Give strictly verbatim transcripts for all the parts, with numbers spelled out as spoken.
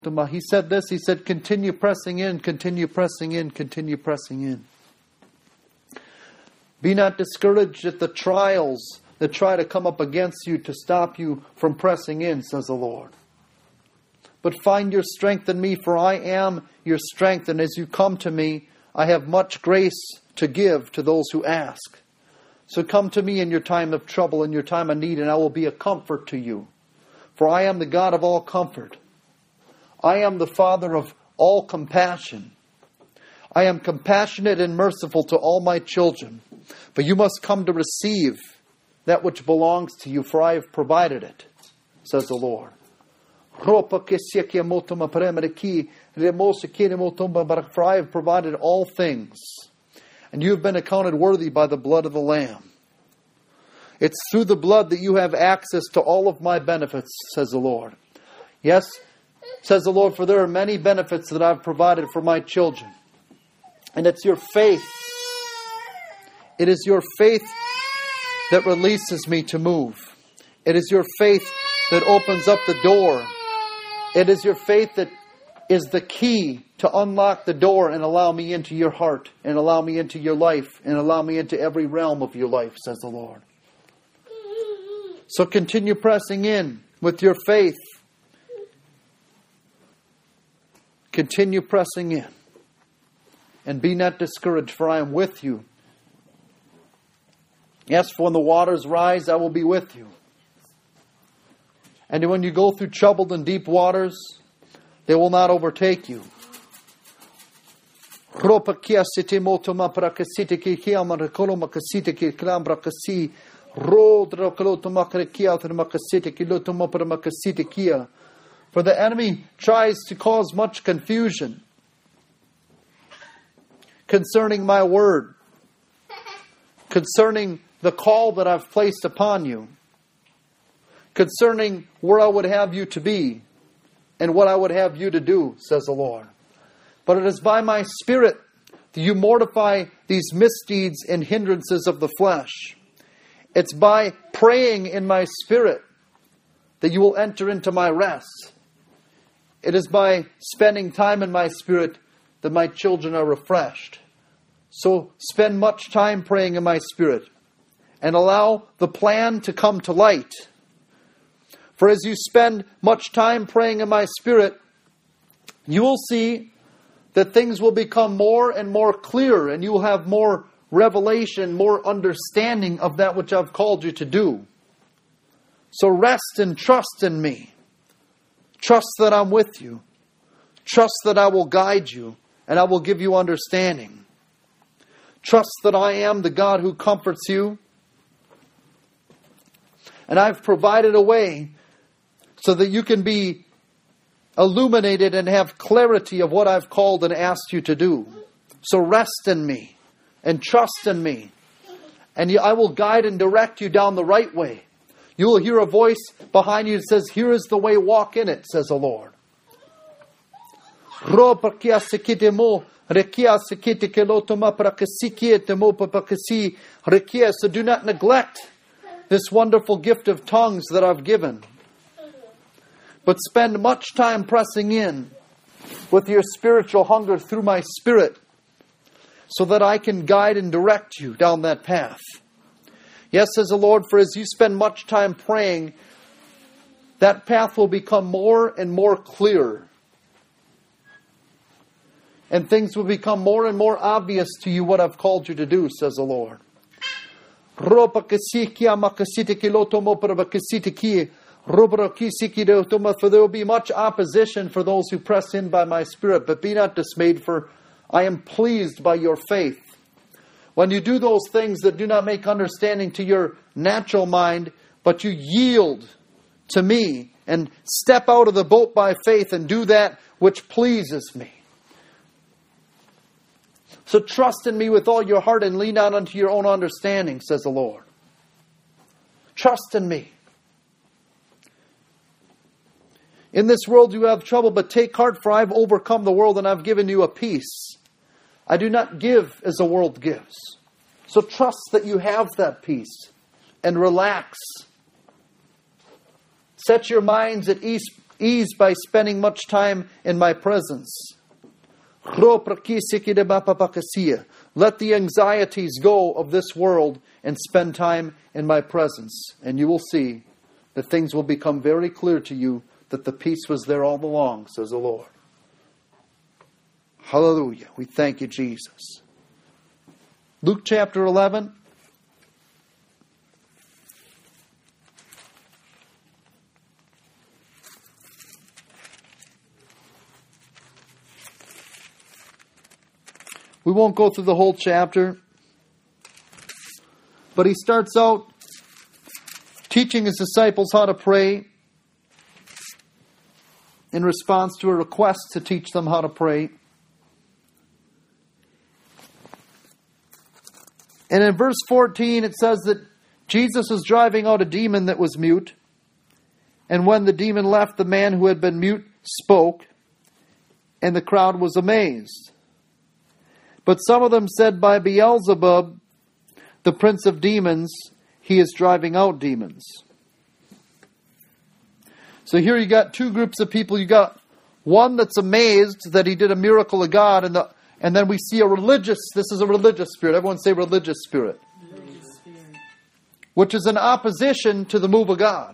He said this, he said, continue pressing in, continue pressing in, continue pressing in. Be not discouraged at the trials that try to come up against you to stop you from pressing in, says the Lord. But find your strength in me, for I am your strength. And as you come to me, I have much grace to give to those who ask. So come to me in your time of trouble, in your time of need, and I will be a comfort to you. For I am the God of all comfort. I am the Father of all compassion. I am compassionate and merciful to all my children. But you must come to receive that which belongs to you, for I have provided it, says the Lord. For I have provided all things, and you have been accounted worthy by the blood of the Lamb. It's through the blood that you have access to all of my benefits, says the Lord. Yes, says the Lord, for there are many benefits that I've provided for my children. And it's your faith. It is your faith that releases me to move. It is your faith that opens up the door. It is your faith that is the key to unlock the door and allow me into your heart, and allow me into your life, and allow me into every realm of your life, says the Lord. So continue pressing in with your faith. Continue pressing in. And be not discouraged, for I am with you. Yes, for when the waters rise, I will be with you. And when you go through troubled and deep waters, they will not overtake you. For the enemy tries to cause much confusion concerning my word, concerning the call that I've placed upon you, concerning where I would have you to be and what I would have you to do, says the Lord. But it is by my Spirit that you mortify these misdeeds and hindrances of the flesh. It's by praying in my Spirit that you will enter into my rest. It is by spending time in my Spirit that my children are refreshed. So spend much time praying in my Spirit and allow the plan to come to light. For as you spend much time praying in my Spirit, you will see that things will become more and more clear, and you will have more revelation, more understanding of that which I've called you to do. So rest and trust in me. Trust that I'm with you. Trust that I will guide you, and I will give you understanding. Trust that I am the God who comforts you. And I've provided a way so that you can be illuminated and have clarity of what I've called and asked you to do. So rest in me and trust in me. And I will guide and direct you down the right way. You will hear a voice behind you that says, here is the way, walk in it, says the Lord. So do not neglect this wonderful gift of tongues that I've given, but spend much time pressing in with your spiritual hunger through my Spirit, so that I can guide and direct you down that path. Yes, says the Lord, for as you spend much time praying, that path will become more and more clear. And things will become more and more obvious to you what I've called you to do, says the Lord. For there will be much opposition for those who press in by my Spirit, but be not dismayed, for I am pleased by your faith. When you do those things that do not make understanding to your natural mind, but you yield to me and step out of the boat by faith and do that which pleases me. So trust in me with all your heart and lean not unto your own understanding, says the Lord. Trust in me. In this world you have trouble, but take heart, for I have overcome the world and I've given you a peace. I do not give as the world gives. So trust that you have that peace and relax. Set your minds at ease, ease by spending much time in my presence. Let the anxieties go of this world and spend time in my presence. And you will see that things will become very clear to you that the peace was there all along, says the Lord. Hallelujah. We thank you, Jesus. Luke chapter eleven. We won't go through the whole chapter, but he starts out teaching his disciples how to pray in response to a request to teach them how to pray. And in verse fourteen it says that Jesus was driving out a demon that was mute. And when the demon left, the man who had been mute spoke, and the crowd was amazed. But some of them said, by Beelzebub, the prince of demons, he is driving out demons. So here you got two groups of people. You got one that's amazed that he did a miracle of God, and the, and then we see a religious, this is a religious spirit. Everyone say religious spirit. Religious spirit. Which is in opposition to the move of God.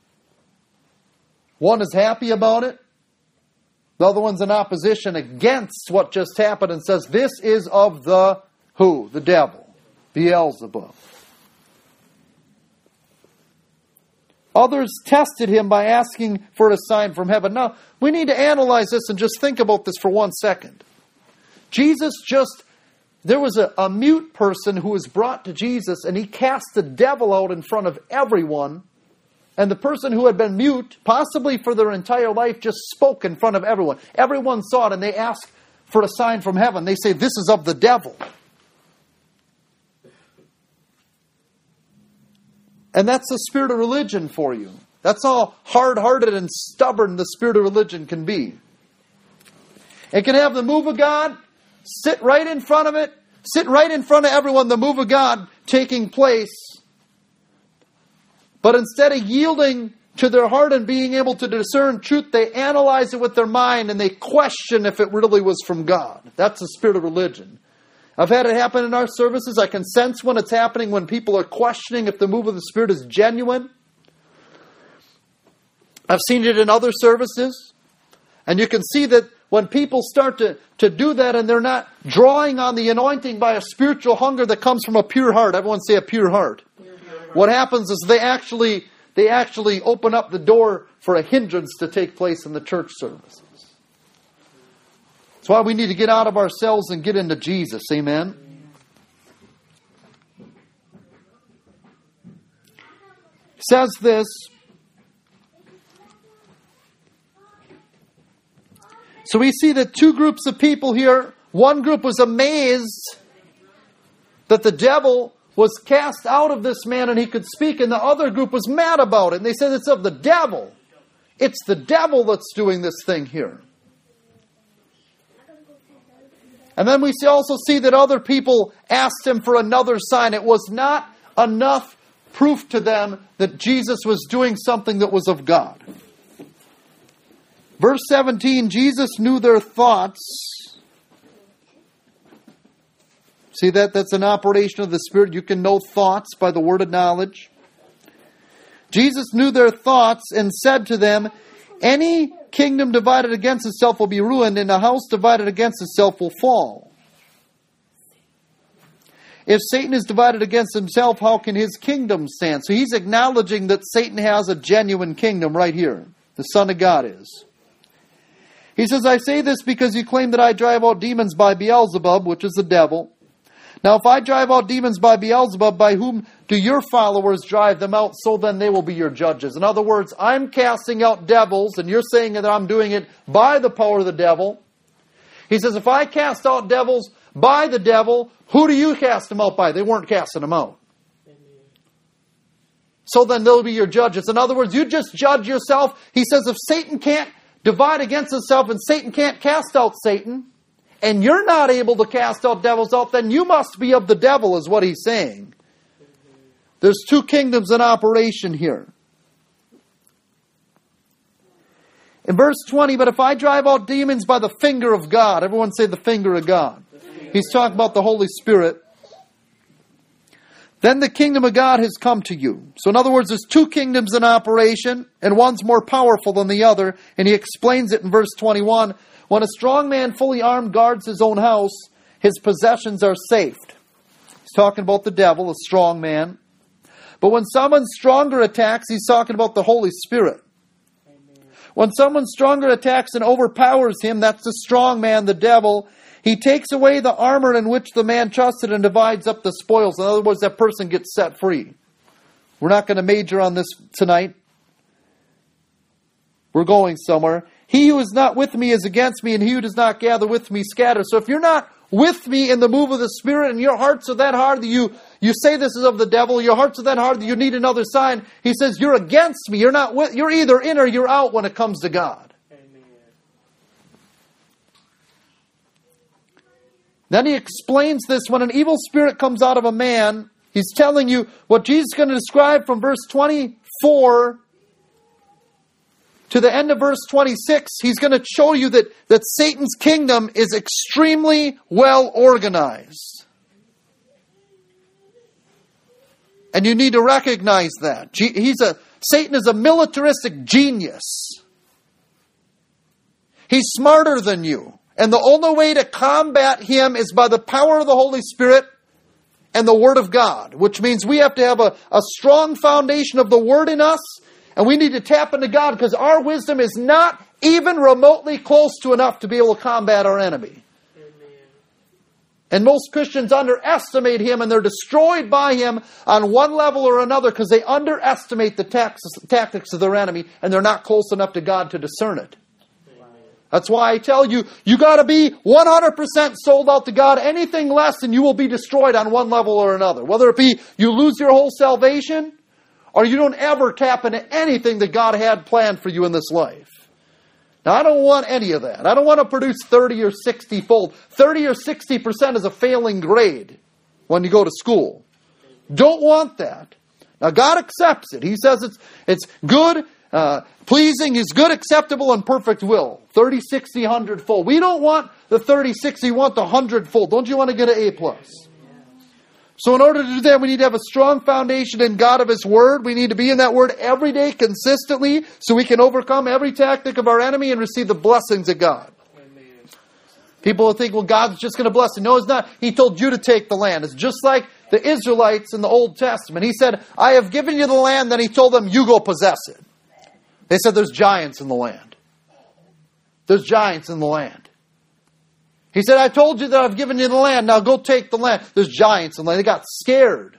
One is happy about it. The other one's in opposition against what just happened and says, this is of the who? The devil. Beelzebub. Others tested him by asking for a sign from heaven. Now, we need to analyze this and just think about this for one second. Jesus just, there was a, a mute person who was brought to Jesus, and he cast the devil out in front of everyone. And the person who had been mute, possibly for their entire life, just spoke in front of everyone. Everyone saw it, and they asked for a sign from heaven. They say, this is of the devil. And that's the spirit of religion for you. That's how hard-hearted and stubborn the spirit of religion can be. It can have the move of God, sit right in front of it, sit right in front of everyone, the move of God taking place. But instead of yielding to their heart and being able to discern truth, they analyze it with their mind and they question if it really was from God. That's the spirit of religion. I've had it happen in our services. I can sense when it's happening, when people are questioning if the move of the Spirit is genuine. I've seen it in other services. And you can see that when people start to, to do that and they're not drawing on the anointing by a spiritual hunger that comes from a pure heart. Everyone say a pure heart. What happens is they actually they actually open up the door for a hindrance to take place in the church services. That's why we need to get out of ourselves and get into Jesus. Amen. It says this. So we see that two groups of people here. One group was amazed that the devil was cast out of this man and he could speak, and the other group was mad about it. And they said it's of the devil. It's the devil that's doing this thing here. And then we see also see that other people asked him for another sign. It was not enough proof to them that Jesus was doing something that was of God. Verse seventeen, Jesus knew their thoughts. See that? That's an operation of the Spirit. You can know thoughts by the word of knowledge. Jesus knew their thoughts and said to them, any kingdom divided against itself will be ruined, and a house divided against itself will fall. If Satan is divided against himself, how can his kingdom stand? So he's acknowledging that Satan has a genuine kingdom right here. The Son of God is. He says, I say this because you claim that I drive out demons by Beelzebub, which is the devil. Now, if I drive out demons by Beelzebub, by whom do your followers drive them out? So then they will be your judges. In other words, I'm casting out devils, and you're saying that I'm doing it by the power of the devil. He says, if I cast out devils by the devil, who do you cast them out by? They weren't casting them out. So then they'll be your judges. In other words, you just judge yourself. He says, if Satan can't divide against himself and Satan can't cast out Satan, and you're not able to cast out devils out, then you must be of the devil, is what he's saying. There's two kingdoms in operation here. In verse twenty, but if I drive out demons by the finger of God, everyone say the finger of God. He's talking about the Holy Spirit. Then the kingdom of God has come to you. So in other words, there's two kingdoms in operation, and one's more powerful than the other. And he explains it in verse twenty-one. When a strong man fully armed guards his own house, his possessions are saved. He's talking about the devil, a strong man. But when someone stronger attacks, he's talking about the Holy Spirit. Amen. When someone stronger attacks and overpowers him, that's the strong man, the devil. He takes away the armor in which the man trusted and divides up the spoils. In other words, that person gets set free. We're not going to major on this tonight. We're going somewhere. He who is not with me is against me, and he who does not gather with me scatters. So if you're not with me in the move of the Spirit, and your hearts are that hard that you, you say this is of the devil, your hearts are that hard that you need another sign, he says, you're against me. You're not with, you're either in or you're out when it comes to God. Amen. Then he explains this. When an evil spirit comes out of a man, he's telling you what Jesus is going to describe from verse twenty-four to the end of verse twenty-six. He's going to show you that, that Satan's kingdom is extremely well organized. And you need to recognize that. He's a Satan is a militaristic genius. He's smarter than you. And the only way to combat him is by the power of the Holy Spirit and the Word of God. Which means we have to have a, a strong foundation of the Word in us. And we need to tap into God because our wisdom is not even remotely close to enough to be able to combat our enemy. Amen. And most Christians underestimate him, and they're destroyed by him on one level or another because they underestimate the tactics of their enemy, and they're not close enough to God to discern it. Amen. That's why I tell you, you got to be one hundred percent sold out to God. Anything less and you will be destroyed on one level or another. Whether it be you lose your whole salvation, or you don't ever tap into anything that God had planned for you in this life. Now, I don't want any of that. I don't want to produce thirty or sixty fold. thirty or sixty percent is a failing grade when you go to school. Don't want that. Now, God accepts it. He says it's it's good, uh, pleasing, His good, acceptable, and perfect will. thirty, sixty, one hundred fold. We don't want the thirty, sixty, we want the one hundred fold. Don't you want to get an A plus? So in order to do that, we need to have a strong foundation in God of His Word. We need to be in that Word every day consistently so we can overcome every tactic of our enemy and receive the blessings of God. Amen. People will think, well, God's just going to bless you. No, He's not. He told you to take the land. It's just like the Israelites in the Old Testament. He said, I have given you the land. Then He told them, you go possess it. They said, there's giants in the land. There's giants in the land. He said, I told you that I've given you the land. Now go take the land. There's giants in the land. They got scared.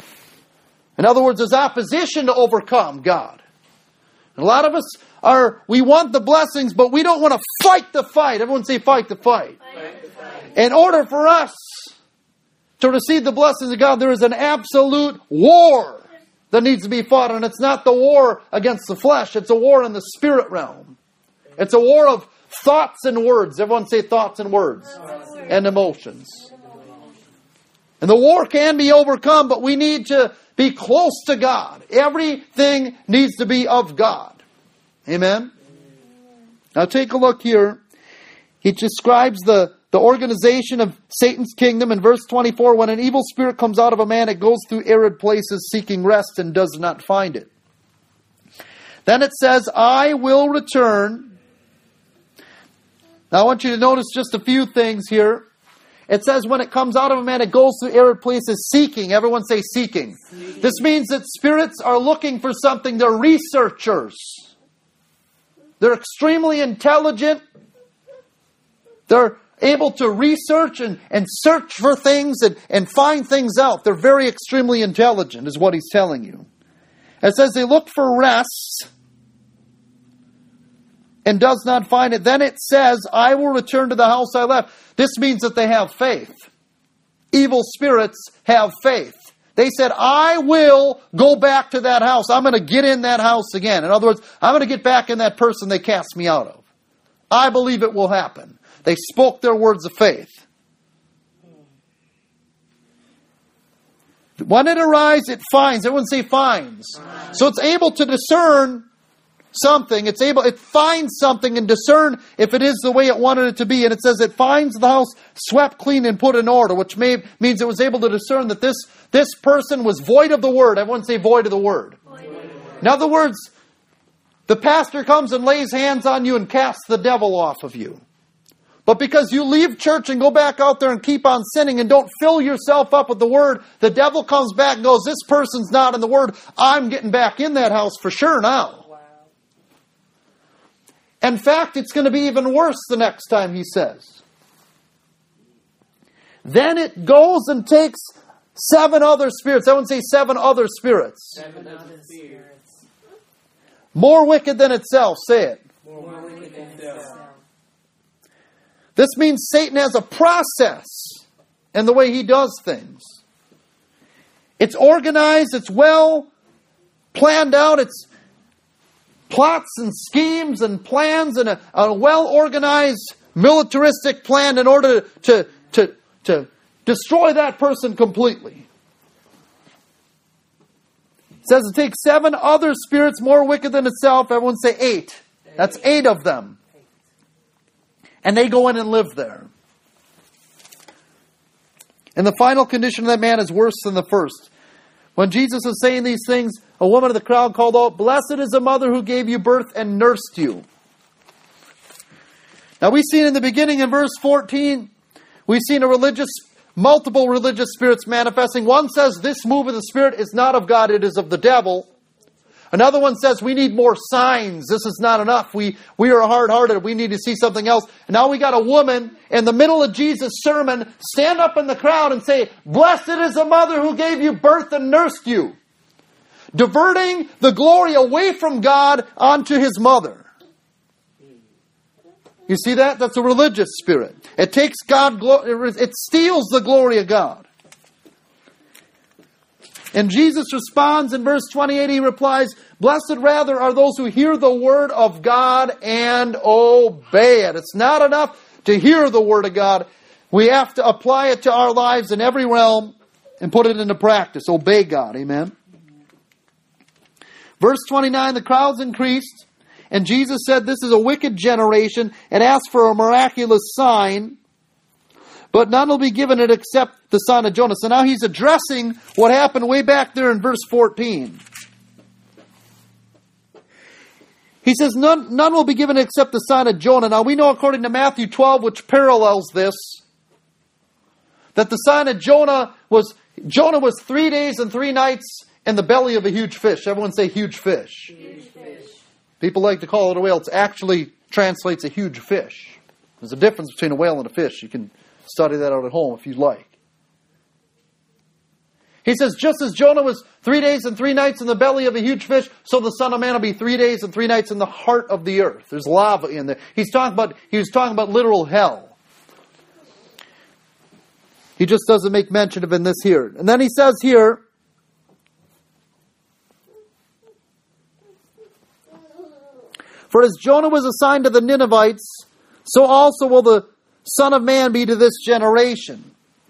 In other words, there's opposition to overcome God. And a lot of us are, we want the blessings, but we don't want to fight the fight. Everyone say fight the fight. Fight the fight. In order for us to receive the blessings of God, there is an absolute war that needs to be fought. And it's not the war against the flesh. It's a war in the spirit realm. It's a war of thoughts and words. Everyone say thoughts and words. And emotions. And the war can be overcome, but we need to be close to God. Everything needs to be of God. Amen? Now take a look here. He describes the, the organization of Satan's kingdom in verse twenty-four. When an evil spirit comes out of a man, it goes through arid places seeking rest and does not find it. Then it says, I will return. Now I want you to notice just a few things here. It says when it comes out of a man, it goes through arid places seeking. Everyone say seeking. seeking. This means that spirits are looking for something. They're researchers. They're extremely intelligent. They're able to research and, and search for things and, and find things out. They're very extremely intelligent is what he's telling you. It says they look for rest and does not find it. Then it says, I will return to the house I left. This means that they have faith. Evil spirits have faith. They said, I will go back to that house. I'm going to get in that house again. In other words, I'm going to get back in that person they cast me out of. I believe it will happen. They spoke their words of faith. When it arrives, it finds. Everyone say finds. So it's able to discern something. It's able, it finds something and discern if it is the way it wanted it to be. And it says it finds the house swept clean and put in order, which may, means it was able to discern that this, this person was void of the word. Everyone say void of the word. Void of the word. In other words, the pastor comes and lays hands on you and casts the devil off of you. But because you leave church and go back out there and keep on sinning and don't fill yourself up with the word, the devil comes back and goes, this person's not in the word. I'm getting back in that house for sure now. Wow. In fact, it's going to be even worse the next time, he says. Then it goes and takes seven other spirits. I wouldn't say seven other spirits. Seven other spirits. More wicked than itself. Say it. More wicked than itself. This means Satan has a process in the way he does things. It's organized, it's well planned out, it's plots and schemes and plans and a, a well-organized militaristic plan in order to, to, to destroy that person completely. It says it takes seven other spirits more wicked than itself. Everyone say eight. That's eight of them. And they go in and live there. And the final condition of that man is worse than the first. When Jesus was saying these things, a woman of the crowd called out, "Blessed is the mother who gave you birth and nursed you." Now we've seen in the beginning in verse fourteen, we've seen a religious, multiple religious spirits manifesting. One says this move of the Spirit is not of God, it is of the devil. Another one says we need more signs. This is not enough. We, we are hard-hearted. We need to see something else. And now we got a woman in the middle of Jesus' sermon stand up in the crowd and say, "Blessed is the mother who gave you birth and nursed you." Diverting the glory away from God onto his mother. You see that? That's a religious spirit. It takes God, it steals the glory of God. And Jesus responds in verse twenty-eight, he replies, "Blessed rather are those who hear the word of God and obey it." It's not enough to hear the word of God. We have to apply it to our lives in every realm and put it into practice. Obey God. Amen. Verse twenty-nine, the crowds increased, and Jesus said, "This is a wicked generation. It asks for a miraculous sign, but none will be given it except the son of Jonah." So now he's addressing what happened way back there in verse fourteen. He says, none, none will be given except the son of Jonah. Now we know according to Matthew twelve, which parallels this, that the son of Jonah was, Jonah was three days and three nights in the belly of a huge fish. Everyone say huge fish. Huge fish. People like to call it a whale. It actually translates a huge fish. There's a difference between a whale and a fish. You can study that out at home if you'd like. He says, just as Jonah was three days and three nights in the belly of a huge fish, so the Son of Man will be three days and three nights in the heart of the earth. There's lava in there. He's talking about, he was talking about literal hell. He just doesn't make mention of it in this here. And then he says here, "For as Jonah was assigned to the Ninevites, so also will the Son of Man be to this generation."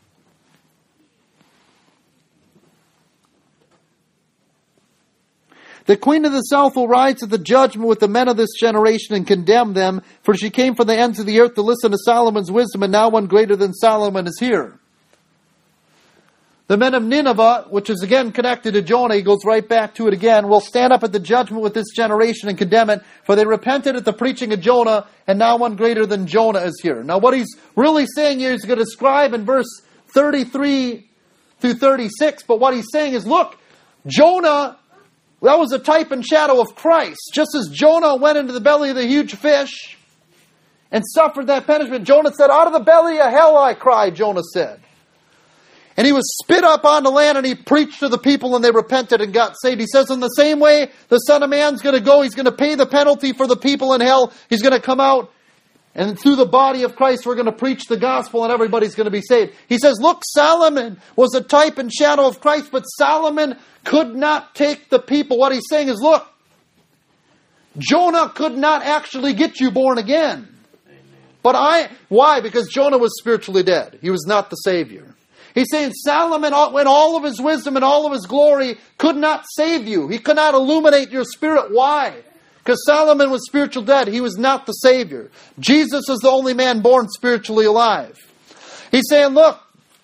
"The queen of the south will rise at the judgment with the men of this generation and condemn them, for she came from the ends of the earth to listen to Solomon's wisdom, and now one greater than Solomon is here." The men of Nineveh, which is again connected to Jonah, he goes right back to it again, "will stand up at the judgment with this generation and condemn it, for they repented at the preaching of Jonah, and now one greater than Jonah is here." Now what he's really saying here, he's going to describe in verse thirty-three through thirty-six, but what he's saying is, look, Jonah, that was a type and shadow of Christ. Just as Jonah went into the belly of the huge fish and suffered that punishment, Jonah said, "Out of the belly of hell I cry," Jonah said. And he was spit up on the land and he preached to the people and they repented and got saved. He says in the same way the Son of Man's going to go. He's going to pay the penalty for the people in hell. He's going to come out and through the body of Christ we're going to preach the gospel and everybody's going to be saved. He says, look, Solomon was a type and shadow of Christ, but Solomon could not take the people. What he's saying is, look, Jonah could not actually get you born again. Amen. But I, why? Because Jonah was spiritually dead. He was not the Savior. He's saying Solomon, in all of his wisdom and all of his glory, could not save you. He could not illuminate your spirit. Why? Because Solomon was spiritual dead. He was not the Savior. Jesus is the only man born spiritually alive. He's saying, look,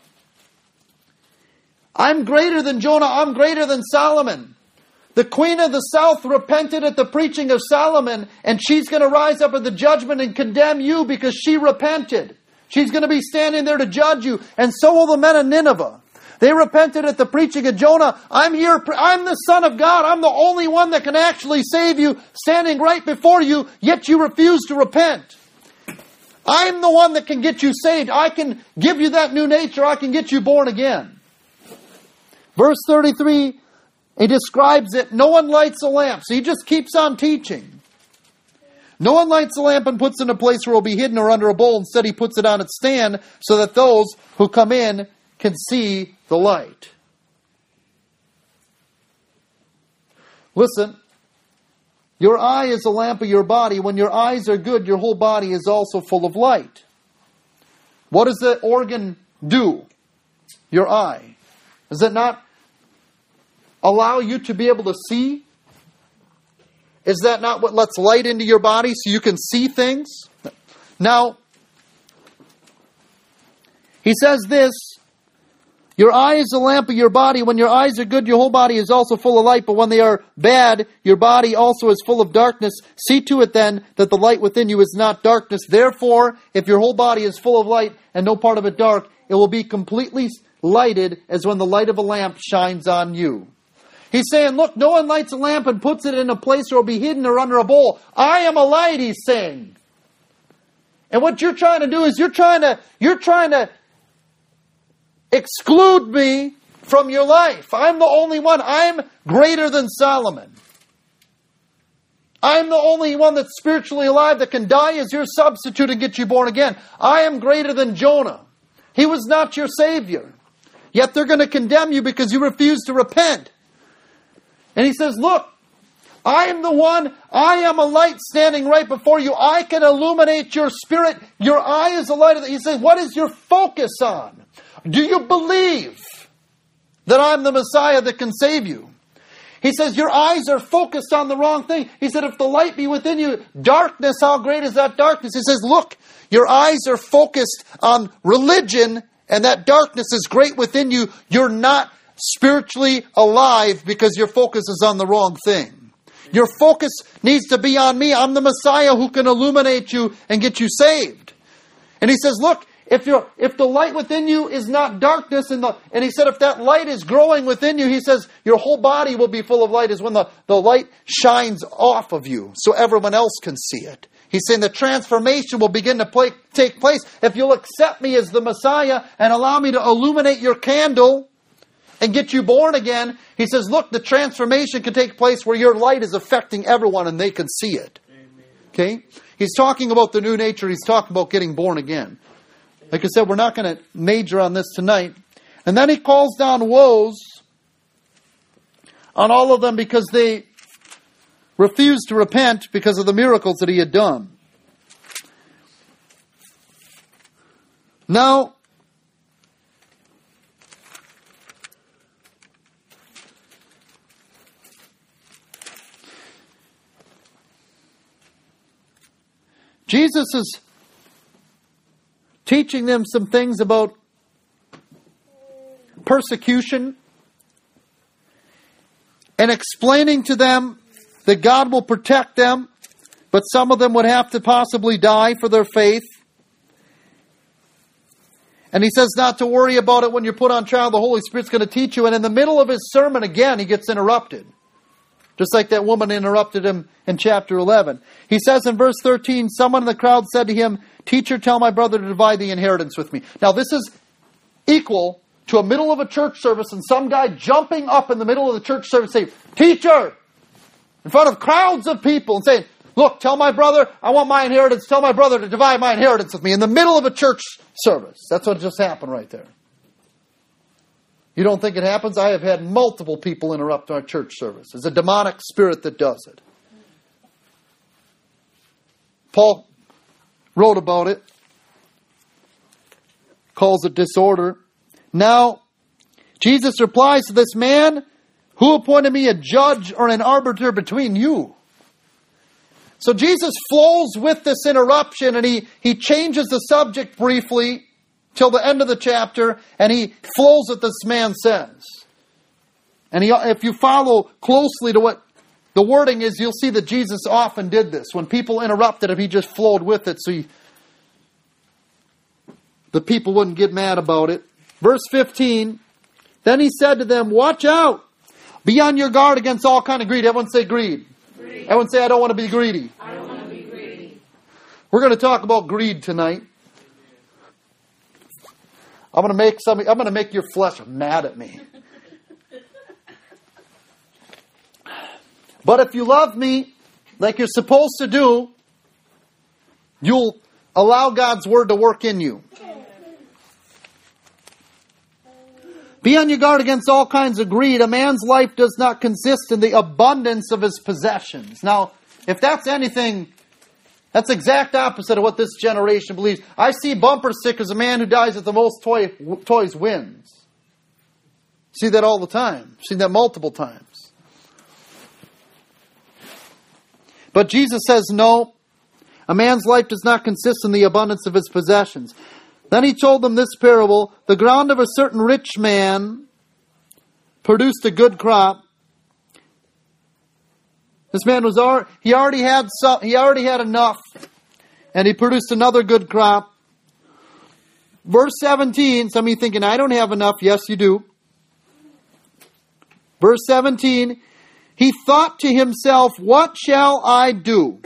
I'm greater than Jonah. I'm greater than Solomon. The queen of the south repented at the preaching of Solomon, and she's going to rise up at the judgment and condemn you because she repented. She's going to be standing there to judge you, and so will the men of Nineveh. They repented at the preaching of Jonah. I'm here, I'm the Son of God. I'm the only one that can actually save you, standing right before you, yet you refuse to repent. I'm the one that can get you saved. I can give you that new nature. I can get you born again. Verse thirty-three, he describes it. No one lights a lamp. So he just keeps on teaching. No one lights a lamp and puts it in a place where it will be hidden or under a bowl. Instead, he puts it on its stand so that those who come in can see the light. Listen, your eye is a lamp of your body. When your eyes are good, your whole body is also full of light. What does the organ do? Your eye. Does it not allow you to be able to see? Is that not what lets light into your body so you can see things? Now, he says this, your eye is the lamp of your body. When your eyes are good, your whole body is also full of light. But when they are bad, your body also is full of darkness. See to it then that the light within you is not darkness. Therefore, if your whole body is full of light and no part of it dark, it will be completely lighted as when the light of a lamp shines on you. He's saying, look, no one lights a lamp and puts it in a place where it will be hidden or under a bowl. I am a light, he's saying. And what you're trying to do is you're trying to, you're trying to exclude me from your life. I'm the only one. I'm greater than Solomon. I'm the only one that's spiritually alive that can die as your substitute and get you born again. I am greater than Jonah. He was not your Savior. Yet they're going to condemn you because you refuse to repent. And he says, look, I am the one, I am a light standing right before you. I can illuminate your spirit. Your eye is a light of the... He says, what is your focus on? Do you believe that I'm the Messiah that can save you? He says, your eyes are focused on the wrong thing. He said, if the light be within you, darkness, how great is that darkness? He says, look, your eyes are focused on religion, and that darkness is great within you. You're not spiritually alive because your focus is on the wrong thing. Your focus needs to be on me. I'm the Messiah who can illuminate you and get you saved. And he says, look, if you're, if the light within you is not darkness, and the, and he said, if that light is growing within you, he says, your whole body will be full of light as when the, the light shines off of you so everyone else can see it. He's saying the transformation will begin to play, take place if you'll accept me as the Messiah and allow me to illuminate your candle and get you born again. He says, look, the transformation can take place where your light is affecting everyone and they can see it. Amen. Okay? He's talking about the new nature. He's talking about getting born again. Like I said, we're not going to major on this tonight. And then he calls down woes on all of them because they refused to repent because of the miracles that he had done. Now, Jesus is teaching them some things about persecution and explaining to them that God will protect them, but some of them would have to possibly die for their faith. And he says not to worry about it when you're put on trial. The Holy Spirit's going to teach you. And in the middle of his sermon, again, he gets interrupted. Just like that woman interrupted him in chapter eleven. He says in verse thirteen, someone in the crowd said to him, "Teacher, tell my brother to divide the inheritance with me." Now this is equal to a middle of a church service and some guy jumping up in the middle of the church service saying, "Teacher!" in front of crowds of people and saying, "Look, tell my brother, I want my inheritance. Tell my brother to divide my inheritance with me." In the middle of a church service. That's what just happened right there. You don't think it happens? I have had multiple people interrupt our church service. It's a demonic spirit that does it. Paul wrote about it. Calls it disorder. Now, Jesus replies to this man, "Who appointed me a judge or an arbiter between you?" So Jesus flows with this interruption, and he, he changes the subject briefly till the end of the chapter, and he flows what this man says. And he, if you follow closely to what the wording is, you'll see that Jesus often did this. When people interrupted him, he just flowed with it, so he, the people wouldn't get mad about it. Verse fifteen, then he said to them, watch out! Be on your guard against all kind of greed. Everyone say greed. Greed. Everyone say, I don't want to be greedy. I don't want to be greedy. We're going to talk about greed tonight. I'm going to make some. I'm going to make your flesh mad at me. But if you love me, like you're supposed to do, you'll allow God's word to work in you. Be on your guard against all kinds of greed. A man's life does not consist in the abundance of his possessions. Now, if that's anything, that's exact opposite of what this generation believes. I see bumper stickers, a man who dies with the most toy, toys wins. See that all the time. See that multiple times. But Jesus says, no, a man's life does not consist in the abundance of his possessions. Then he told them this parable. The ground of a certain rich man produced a good crop. This man was already, he already had some, he already had enough, and he produced another good crop. Verse seventeen, some of you thinking, I don't have enough. Yes, you do. Verse seventeen, he thought to himself, what shall I do?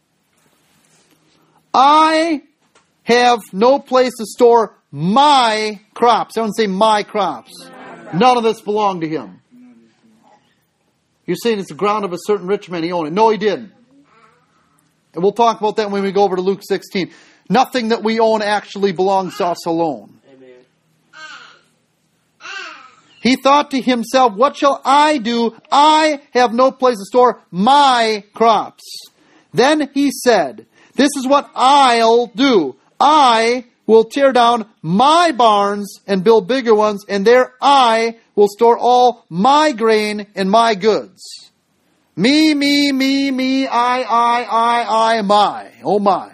I have no place to store my crops. Everyone say my crops. None of this belonged to him. You're saying it's the ground of a certain rich man. He owned it. No, he didn't. And we'll talk about that when we go over to Luke sixteen. Nothing that we own actually belongs to us alone. Amen. He thought to himself, what shall I do? I have no place to store my crops. Then he said, this is what I'll do. I will tear down my barns and build bigger ones, and there I will store all my grain and my goods. Me, me, me, me, I, I, I, I, my. Oh my.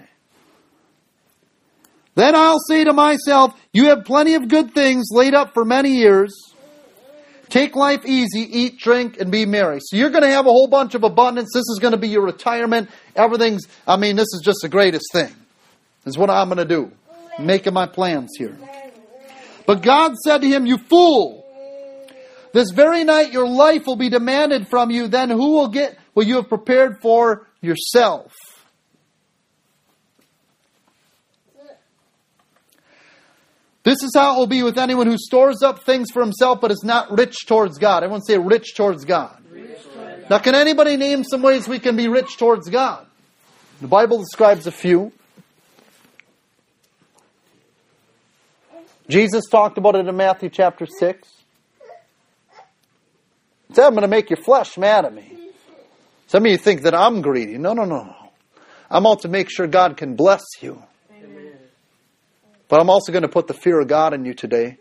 Then I'll say to myself, you have plenty of good things laid up for many years. Take life easy, eat, drink, and be merry. So you're going to have a whole bunch of abundance. This is going to be your retirement. Everything's, I mean, this is just the greatest thing. This is what I'm going to do. I'm making my plans here. But God said to him, you fool, this very night your life will be demanded from you. Then who will get what you have prepared for yourself? This is how it will be with anyone who stores up things for himself but is not rich towards God. Everyone say rich towards God. Rich towards now, can anybody name some ways we can be rich towards God? The Bible describes a few. Jesus talked about it in Matthew chapter six. He said, I'm going to make your flesh mad at me. Some of you think that I'm greedy. No, no, no. I'm out to make sure God can bless you. Amen. But I'm also going to put the fear of God in you today.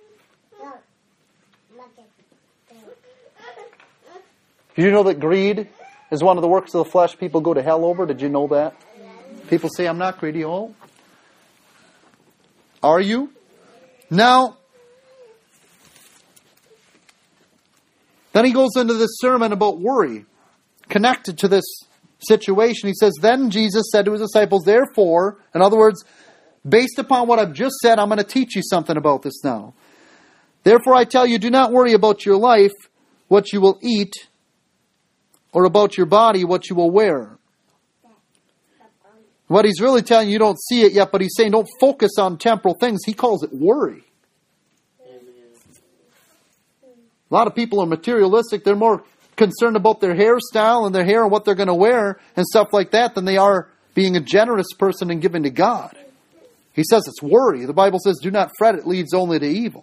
Did you know that greed is one of the works of the flesh people go to hell over? Did you know that? People say, I'm not greedy. Oh, are you? Now, then he goes into this sermon about worry, connected to this situation. He says, then Jesus said to his disciples, therefore, in other words, based upon what I've just said, I'm going to teach you something about this now. Therefore I tell you, do not worry about your life, what you will eat, or about your body, what you will wear. What he's really telling you, you don't see it yet, but he's saying don't focus on temporal things. He calls it worry. Amen. A lot of people are materialistic. They're more concerned about their hairstyle and their hair and what they're going to wear and stuff like that than they are being a generous person and giving to God. He says it's worry. The Bible says, do not fret, it leads only to evil.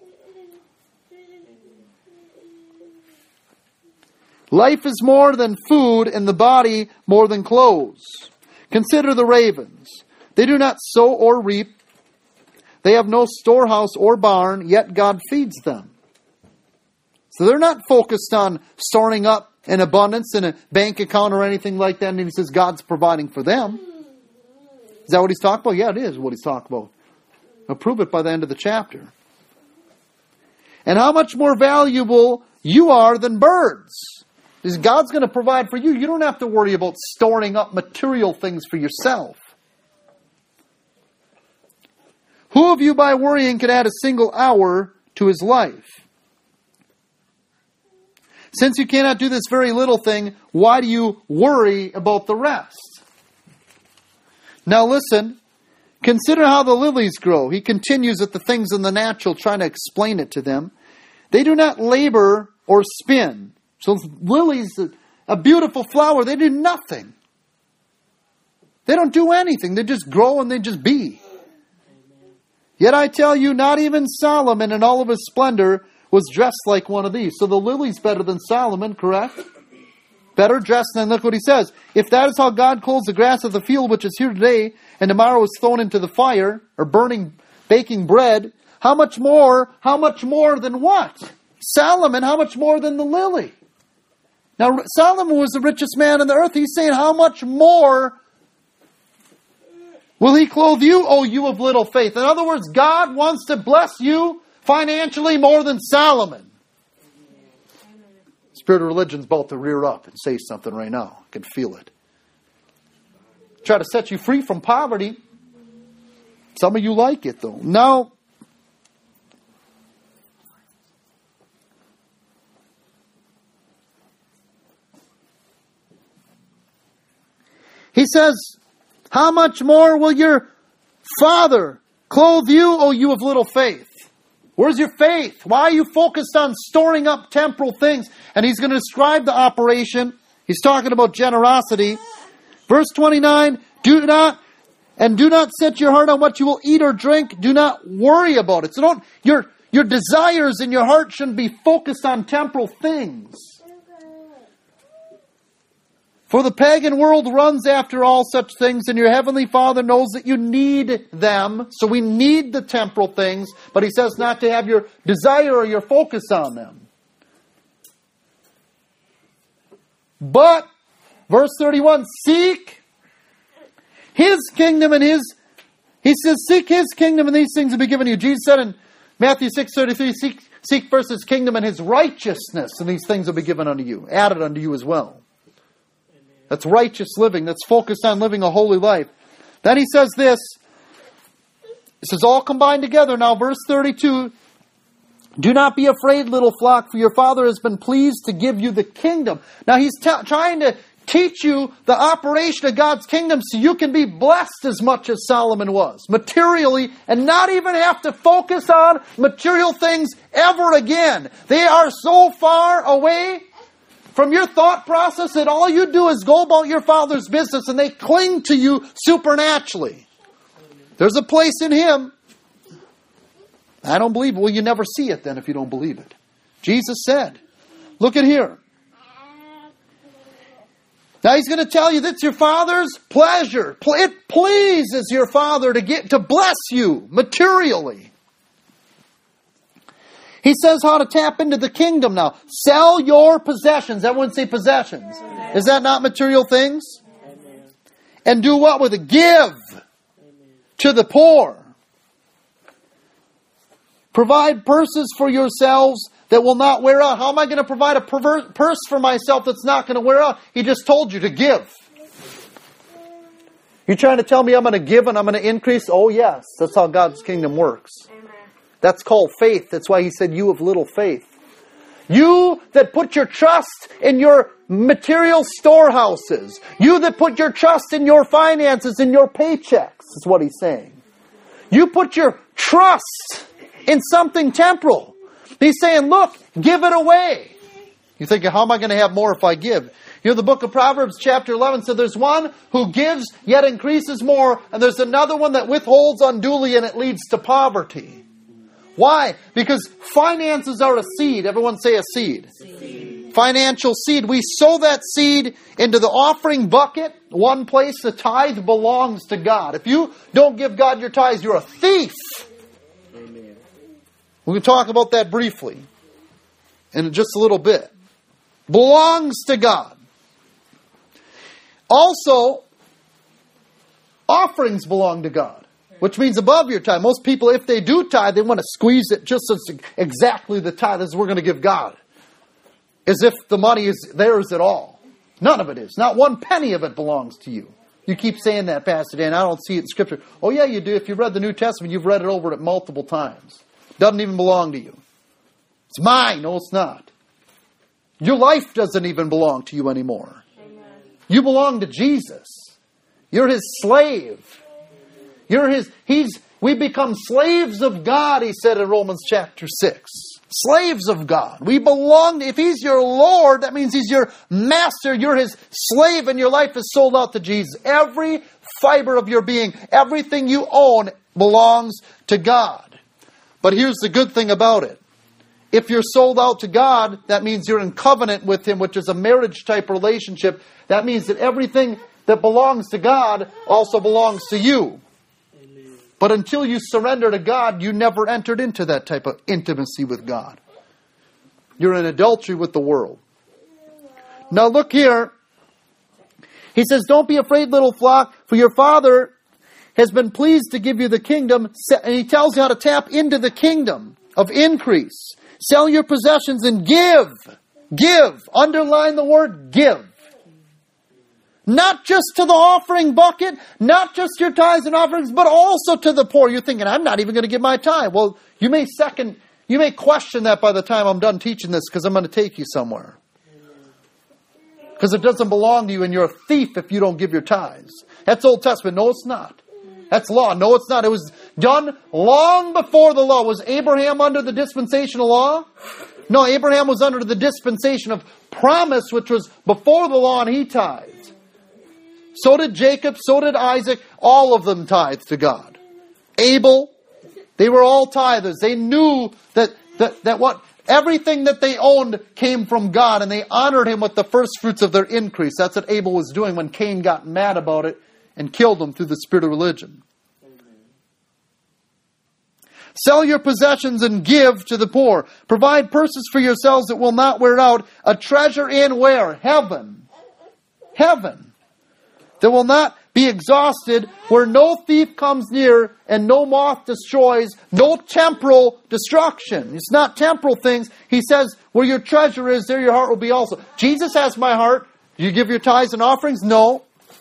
Life is more than food and the body more than clothes. Consider the ravens. They do not sow or reap. They have no storehouse or barn, yet God feeds them. So they're not focused on storing up an abundance in a bank account or anything like that, and he says God's providing for them. Is that what he's talking about? Yeah, it is what he's talking about. I'll prove it by the end of the chapter. And how much more valuable you are than birds. Because God's going to provide for you. You don't have to worry about storing up material things for yourself. Who of you by worrying can add a single hour to his life? Since you cannot do this very little thing, why do you worry about the rest? Now listen, consider how the lilies grow. He continues at the things in the natural, trying to explain it to them. They do not labor or spin. So lilies, a beautiful flower, they do nothing. They don't do anything. They just grow and they just be. Yet I tell you, not even Solomon in all of his splendor was dressed like one of these. So the lily's better than Solomon, correct? Better dressed than, look what he says. If that is how God clothes the grass of the field, which is here today, and tomorrow is thrown into the fire, or burning, baking bread, how much more, how much more than what? Solomon, how much more than the lily? Now, Solomon was the richest man on the earth. He's saying, how much more will he clothe you, O you of little faith? In other words, God wants to bless you financially more than Solomon. Spirit of religion's about to rear up and say something right now. I can feel it. Try to set you free from poverty. Some of you like it, though. Now, he says, how much more will your Father clothe you, O you of little faith? Where's your faith? Why are you focused on storing up temporal things? And he's going to describe the operation. He's talking about generosity. Verse twenty-nine, do not, and do not set your heart on what you will eat or drink. Do not worry about it. So don't, your, your desires in your heart shouldn't be focused on temporal things. For the pagan world runs after all such things, and your heavenly Father knows that you need them. So we need the temporal things, but he says not to have your desire or your focus on them. But, verse thirty-one, seek his kingdom and his, he says, seek his kingdom and these things will be given you. Jesus said in Matthew six thirty-three, seek, seek first his kingdom and his righteousness, and these things will be given unto you, added unto you as well. That's righteous living. That's focused on living a holy life. Then he says this. This is all combined together. Now, verse thirty-two. Do not be afraid, little flock, for your Father has been pleased to give you the kingdom. Now, he's t- trying to teach you the operation of God's kingdom so you can be blessed as much as Solomon was, materially, and not even have to focus on material things ever again. They are so far away from your thought process that all you do is go about your Father's business and they cling to you supernaturally. There's a place in Him. I don't believe it. Well, you never see it then if you don't believe it. Jesus said, look at here. Now He's going to tell you that's your Father's pleasure. It pleases your Father to get to bless you materially. He says how to tap into the kingdom now. Sell your possessions. Everyone say possessions. Amen. Is that not material things? Amen. And do what with it? Give Amen. To the poor. Provide purses for yourselves that will not wear out. How am I going to provide a perver- purse for myself that's not going to wear out? He just told you to give. You're trying to tell me I'm going to give and I'm going to increase? Oh yes, that's how God's kingdom works. That's called faith. That's why He said, you of little faith. You that put your trust in your material storehouses. You that put your trust in your finances, in your paychecks, is what He's saying. You put your trust in something temporal. He's saying, look, give it away. You're thinking, how am I going to have more if I give? You know, the book of Proverbs chapter eleven said there's one who gives yet increases more, and there's another one that withholds unduly and it leads to poverty. Why? Because finances are a seed. Everyone say a seed. seed. Financial seed. We sow that seed into the offering bucket. One place the tithe belongs to God. If you don't give God your tithes, you're a thief. Amen. We can talk about that briefly in just a little bit. belongs to God. Also, offerings belong to God. Which means above your tithe. Most people, if they do tithe, they want to squeeze it just as exactly the tithe as we're going to give God. As if the money is theirs at all. None of it is. Not one penny of it belongs to you. You keep saying that, Pastor Dan. I don't see it in Scripture. Oh yeah, you do. If you've read the New Testament, you've read it over it multiple times. Doesn't even belong to you. It's mine. No, it's not. Your life doesn't even belong to you anymore. Amen. You belong to Jesus. You're His slave. You're His, He's, we become slaves of God, He said in Romans chapter six. Slaves of God. We belong, if He's your Lord, that means He's your master. You're His slave and your life is sold out to Jesus. Every fiber of your being, everything you own belongs to God. But here's the good thing about it. If you're sold out to God, that means you're in covenant with Him, which is a marriage type relationship. That means that everything that belongs to God also belongs to you. But until you surrender to God, you never entered into that type of intimacy with God. You're in adultery with the world. Now look here. He says, don't be afraid, little flock, for your Father has been pleased to give you the kingdom. And He tells you how to tap into the kingdom of increase. Sell your possessions and give. Give. Underline the word give. Not just to the offering bucket, not just your tithes and offerings, but also to the poor. You're thinking, I'm not even going to give my tithe. Well, you may second, you may question that by the time I'm done teaching this because I'm going to take you somewhere. Because it doesn't belong to you and you're a thief if you don't give your tithes. That's Old Testament. No, it's not. That's law. No, it's not. It was done long before the law. Was Abraham under the dispensational law? No, Abraham was under the dispensation of promise, which was before the law, and he tithed. So did Jacob, so did Isaac. All of them tithed to God. Abel, they were all tithers. They knew that, that, that what everything that they owned came from God, and they honored Him with the first fruits of their increase. That's what Abel was doing when Cain got mad about it and killed him through the spirit of religion. Amen. Sell your possessions and give to the poor. Provide purses for yourselves that will not wear out. A treasure in where? Heaven. Heaven. That will not be exhausted, where no thief comes near and no moth destroys, no temporal destruction. It's not temporal things. He says, where your treasure is, there your heart will be also. Jesus has my heart. Do you give your tithes and offerings? No.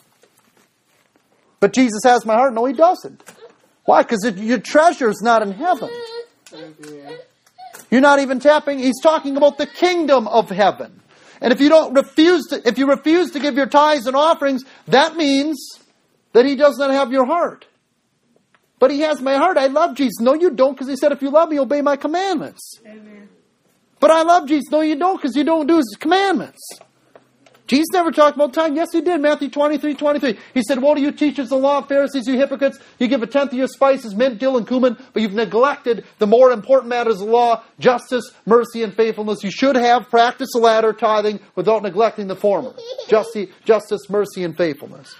But Jesus has my heart? No, He doesn't. Why? Because your treasure is not in heaven. You're not even tapping. He's talking about the kingdom of heaven. And if you don't refuse to, if you refuse to give your tithes and offerings, that means that He does not have your heart. But He has my heart. I love Jesus. No, you don't, because He said, if you love me, obey my commandments. Amen. But I love Jesus. No, you don't, because you don't do His commandments. Jesus never talked about tithing. Yes, He did. Matthew twenty-three, twenty-three. He said, woe to you teachers of the law, Pharisees, you hypocrites. You give a tenth of your spices, mint, dill, and cumin, but you've neglected the more important matters of the law, justice, mercy, and faithfulness. You should have practiced the latter, tithing, without neglecting the former. Justice, justice, mercy, and faithfulness.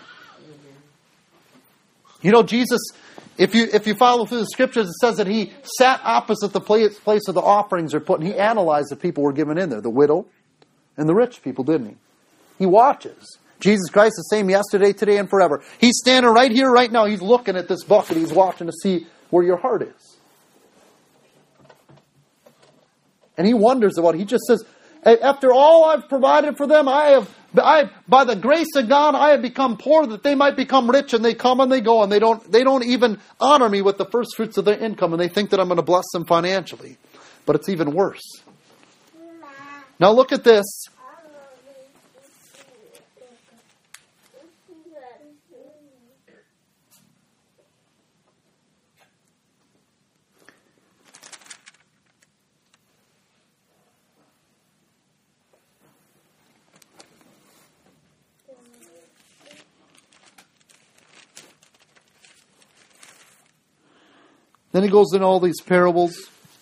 You know, Jesus, if you if you follow through the Scriptures, it says that He sat opposite the place, place where the offerings are put, and He analyzed the people who were given in there, the widow and the rich people, didn't He? He watches. Jesus Christ is the same yesterday, today, and forever. He's standing right here, right now. He's looking at this bucket. He's watching to see where your heart is. And He wonders about it. He just says, after all I've provided for them, I have, I, by the grace of God, I have become poor that they might become rich, and they come and they go, and they don't, they don't even honor me with the first fruits of their income, and they think that I'm going to bless them financially. But it's even worse. Now look at this. Then He goes into all these parables.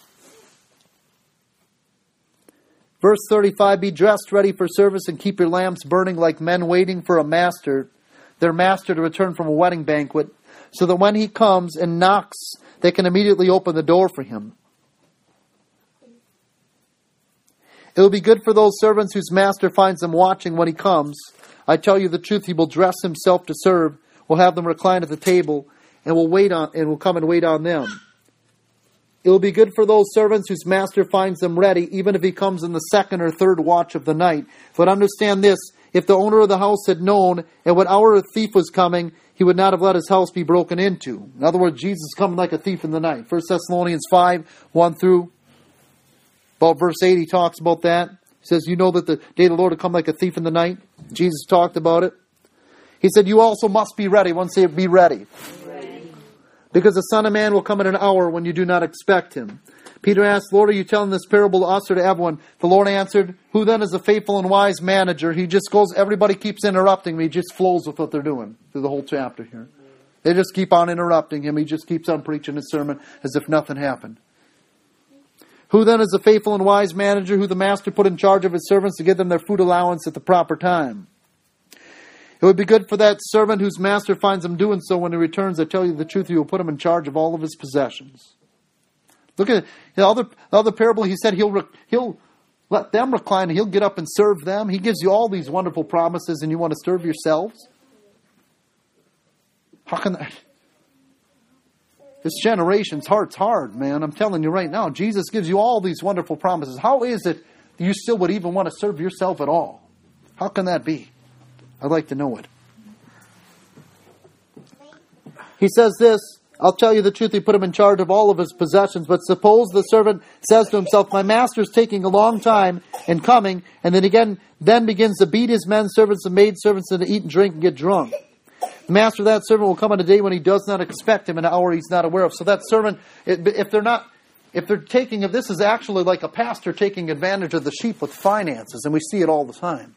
Verse thirty-five, be dressed ready for service and keep your lamps burning like men waiting for a master, their master to return from a wedding banquet, so that when he comes and knocks, they can immediately open the door for him. It will be good for those servants whose master finds them watching when he comes. I tell you the truth, he will dress himself to serve, will have them recline at the table, and will wait on and will come and wait on them. It will be good for those servants whose master finds them ready, even if he comes in the second or third watch of the night. But understand this, if the owner of the house had known at what hour a thief was coming, he would not have let his house be broken into. In other words, Jesus is coming like a thief in the night. First Thessalonians five, one through about verse eight, he talks about that. He says, you know that the day of the Lord will come like a thief in the night. Jesus talked about it. He said, you also must be ready. Once say, be ready. ready. Because the Son of Man will come at an hour when you do not expect him. Peter asked, Lord, are you telling this parable to us or to everyone? The Lord answered, who then is a faithful and wise manager? He just goes, everybody keeps interrupting me. He just flows with what they're doing through the whole chapter here. They just keep on interrupting him. He just keeps on preaching his sermon as if nothing happened. Who then is a faithful and wise manager who the master put in charge of his servants to give them their food allowance at the proper time? It would be good for that servant whose master finds him doing so when he returns. I tell you the truth, he will put him in charge of all of his possessions. Look at the other, the other parable. He said he'll he'll let them recline and he'll get up and serve them. He gives you all these wonderful promises and you want to serve yourselves? How can that? This generation's heart's hard, man. I'm telling you right now. Jesus gives you all these wonderful promises. How is it that you still would even want to serve yourself at all? How can that be? I'd like to know it. He says this, I'll tell you the truth, he put him in charge of all of his possessions. But suppose the servant says to himself, my master's taking a long time in coming, and then again, then begins to beat his men servants and maid servants and to eat and drink and get drunk. The master of that servant will come on a day when he does not expect him, an hour he's not aware of. So that servant, if they're not, if they're taking, if this is actually like a pastor taking advantage of the sheep with finances, and we see it all the time.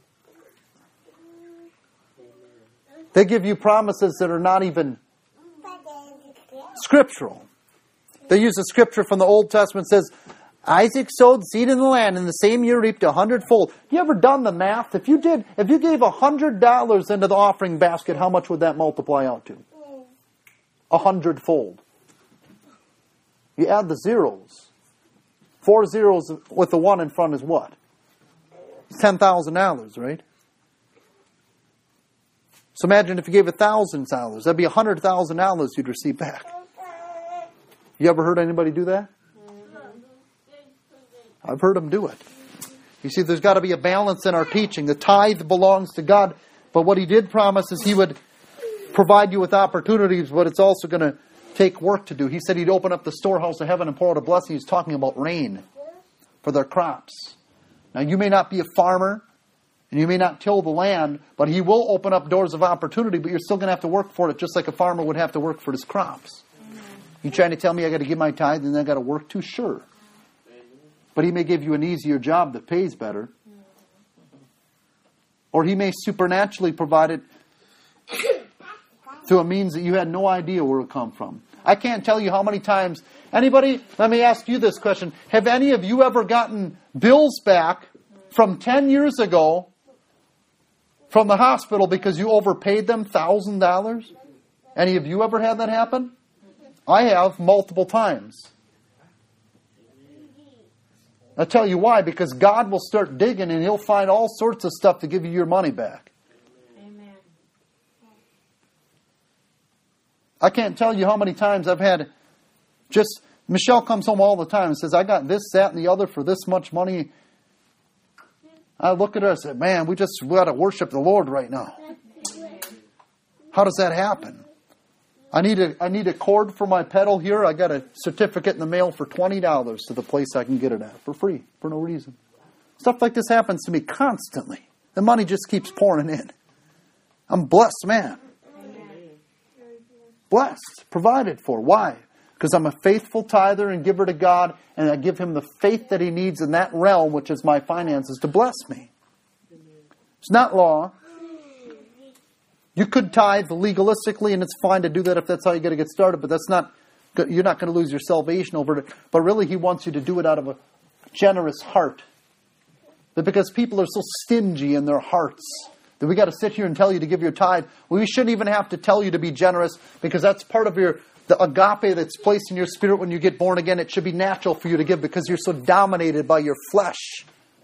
They give you promises that are not even scriptural. They use a scripture from the Old Testament that says, Isaac sowed seed in the land, and the same year reaped a hundredfold. You ever done the math? If you did, if you gave a hundred dollars into the offering basket, how much would that multiply out to? A hundredfold. You add the zeros. Four zeros with the one in front is what? It's ten thousand dollars, right? So imagine if you gave a thousand dollars, that'd be a hundred thousand dollars you'd receive back. You ever heard anybody do that? I've heard them do it. You see, there's got to be a balance in our teaching. The tithe belongs to God, but what he did promise is he would provide you with opportunities, but it's also going to take work to do. He said he'd open up the storehouse of heaven and pour out a blessing. He's talking about rain for their crops. Now, you may not be a farmer, and you may not till the land, but he will open up doors of opportunity, but you're still going to have to work for it, just like a farmer would have to work for his crops. You trying to tell me I got to give my tithe and then I got to work too? Sure. But he may give you an easier job that pays better. Or he may supernaturally provide it through a means that you had no idea where it would come from. I can't tell you how many times. Anybody, let me ask you this question. Have any of you ever gotten bills back from ten years ago from the hospital because you overpaid them one thousand dollars? Any of you ever had that happen? I have multiple times. I'll tell you why. Because God will start digging and he'll find all sorts of stuff to give you your money back. Amen. I can't tell you how many times I've had just, Michelle comes home all the time and says, I got this, that, and the other for this much money. I look at her and say, man, we just we got to worship the Lord right now. How does that happen? I need a I need a cord for my pedal here. I got a certificate in the mail for twenty dollars to the place I can get it at for free, for no reason. Stuff like this happens to me constantly. The money just keeps pouring in. I'm a blessed man. Blessed, provided for. Why? Because I'm a faithful tither and giver to God, and I give him the faith that he needs in that realm, which is my finances, to bless me. It's not law. You could tithe legalistically, and it's fine to do that if that's how you got to get started, but that's not, you're not going to lose your salvation over it. But really, he wants you to do it out of a generous heart. But because people are so stingy in their hearts, that we got to sit here and tell you to give your tithe. Well, we shouldn't even have to tell you to be generous, because that's part of your the agape that's placed in your spirit when you get born again. It should be natural for you to give because you're so dominated by your flesh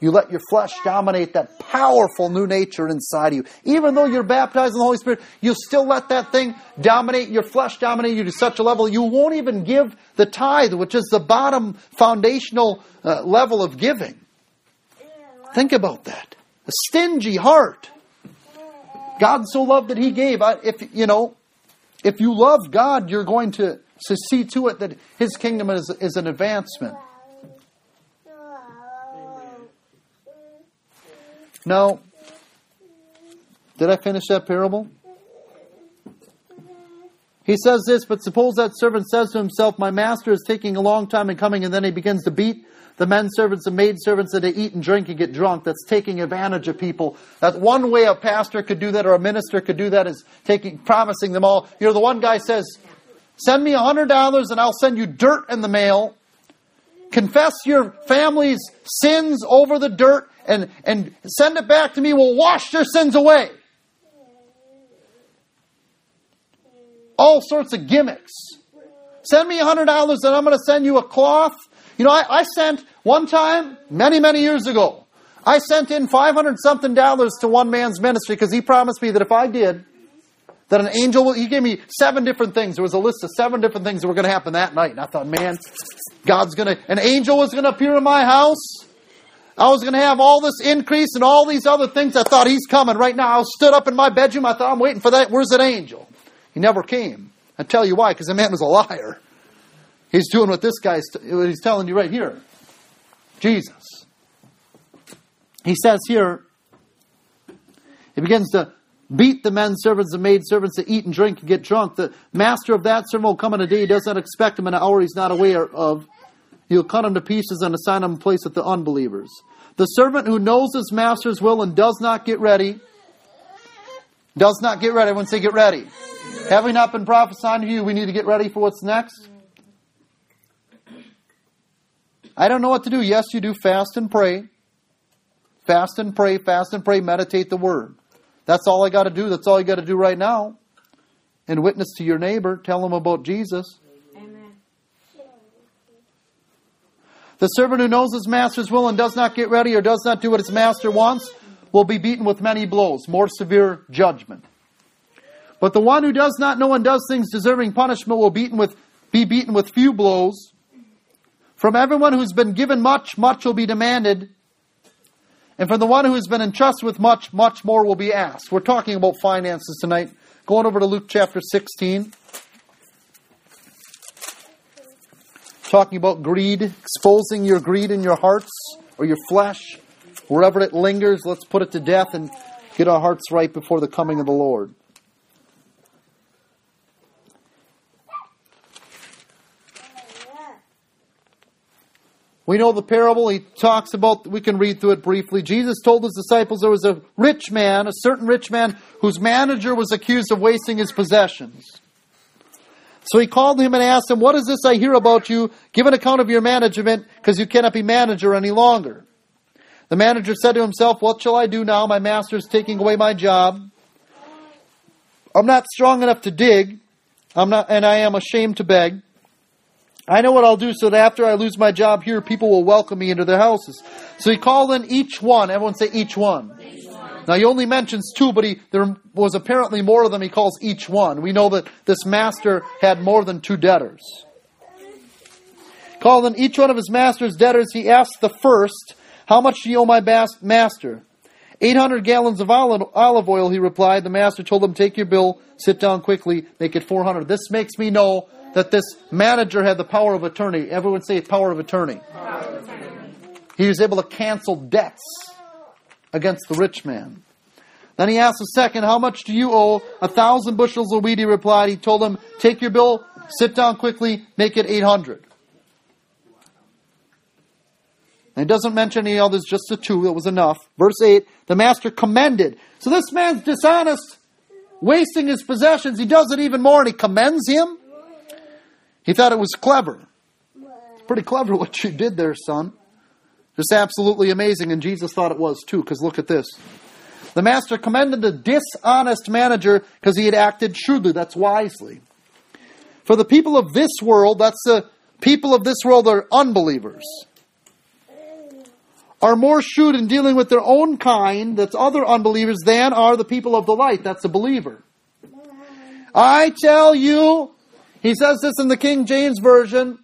You let your flesh dominate that powerful new nature inside of you. Even though you're baptized in the Holy Spirit, you still let that thing dominate, your flesh dominate you to such a level you won't even give the tithe, which is the bottom foundational uh, level of giving. Think about that. A stingy heart. God so loved that He gave. If you know, if you love God, you're going to, to see to it that His kingdom is, is an advancement. Now, did I finish that parable? He says this, but suppose that servant says to himself, my master is taking a long time in coming, and then he begins to beat the men servants and maid servants that they eat and drink and get drunk. That's taking advantage of people. That one way a pastor could do that or a minister could do that is taking, promising them all. You know, the one guy says, send me a hundred dollars and I'll send you dirt in the mail. Confess your family's sins over the dirt and, and send it back to me. We'll wash your sins away. All sorts of gimmicks. Send me a hundred dollars and I'm going to send you a cloth. You know, I, I sent one time, many, many years ago, I sent in five hundred something dollars to one man's ministry because he promised me that if I did, that an angel will, he gave me seven different things. There was a list of seven different things that were going to happen that night. And I thought, man, God's going to, an angel was going to appear in my house. I was going to have all this increase and all these other things. I thought, He's coming right now. I stood up in my bedroom. I thought, I'm waiting for that. Where's that angel? He never came. I tell you why, because the man was a liar. He's doing what this guy's, what he's telling you right here. Jesus. He says here, he begins to beat the men servants and maid servants to eat and drink and get drunk. The master of that servant will come in a day he does not expect him, in an hour he's not aware of. He'll cut him to pieces and assign him a place with the unbelievers. The servant who knows his master's will and does not get ready, does not get ready. Everyone say get ready. Have we not been prophesying to you? We need to get ready for what's next. I don't know what to do. Yes, you do. Fast and pray. Fast and pray. Fast and pray. Meditate the Word. That's all I got to do. That's all you got to do right now. And witness to your neighbor. Tell him about Jesus. Amen. The servant who knows his master's will and does not get ready or does not do what his master wants will be beaten with many blows. More severe judgment. But the one who does not know and does things deserving punishment will beaten with, be beaten with few blows. From everyone who's been given much, much will be demanded. And from the one who has been entrusted with much, much more will be asked. We're talking about finances tonight. Going over to Luke chapter sixteen. Talking about greed. Exposing your greed in your hearts or your flesh. Wherever it lingers, let's put it to death and get our hearts right before the coming of the Lord. We know the parable. He talks about, we can read through it briefly. Jesus told His disciples there was a rich man, a certain rich man, whose manager was accused of wasting his possessions. So He called him and asked him, what is this I hear about you? Give an account of your management, because you cannot be manager any longer. The manager said to himself, what shall I do now? My master is taking away my job. I'm not strong enough to dig, I'm not, and I am ashamed to beg. I know what I'll do so that after I lose my job here, people will welcome me into their houses. So he called in each one. Everyone say each one. Each one. Now he only mentions two, but he, there was apparently more of them. He calls each one. We know that this master had more than two debtors. Called in each one of his master's debtors, he asked the first, how much do you owe my bas- master? eight hundred gallons of olive, olive oil, he replied. The master told him, take your bill, sit down quickly, make it four hundred. This makes me know that this manager had the power of attorney. Everyone say power of attorney. Power of attorney. He was able to cancel debts against the rich man. Then he asked the second, how much do you owe? A thousand bushels of wheat, he replied. He told him, take your bill, sit down quickly, make it eight hundred. And it doesn't mention any others, just the two, that was enough. Verse eight, the master commended. So this man's dishonest, wasting his possessions. He does it even more and he commends him. He thought it was clever. It's pretty clever what you did there, son. Just absolutely amazing. And Jesus thought it was too, because look at this. The master commended the dishonest manager because he had acted shrewdly. That's wisely. For the people of this world, that's the people of this world are unbelievers, are more shrewd in dealing with their own kind, that's other unbelievers, than are the people of the light, that's a believer. I tell you, he says this in the King James Version,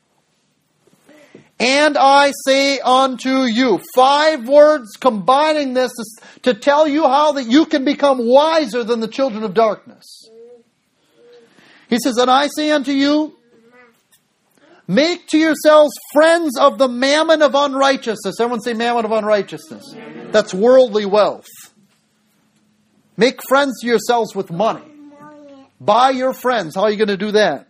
and I say unto you. Five words combining this to tell you how that you can become wiser than the children of darkness. He says, and I say unto you, make to yourselves friends of the mammon of unrighteousness. Everyone say mammon of unrighteousness. That's worldly wealth. Make friends to yourselves with money. Buy your friends. How are you going to do that?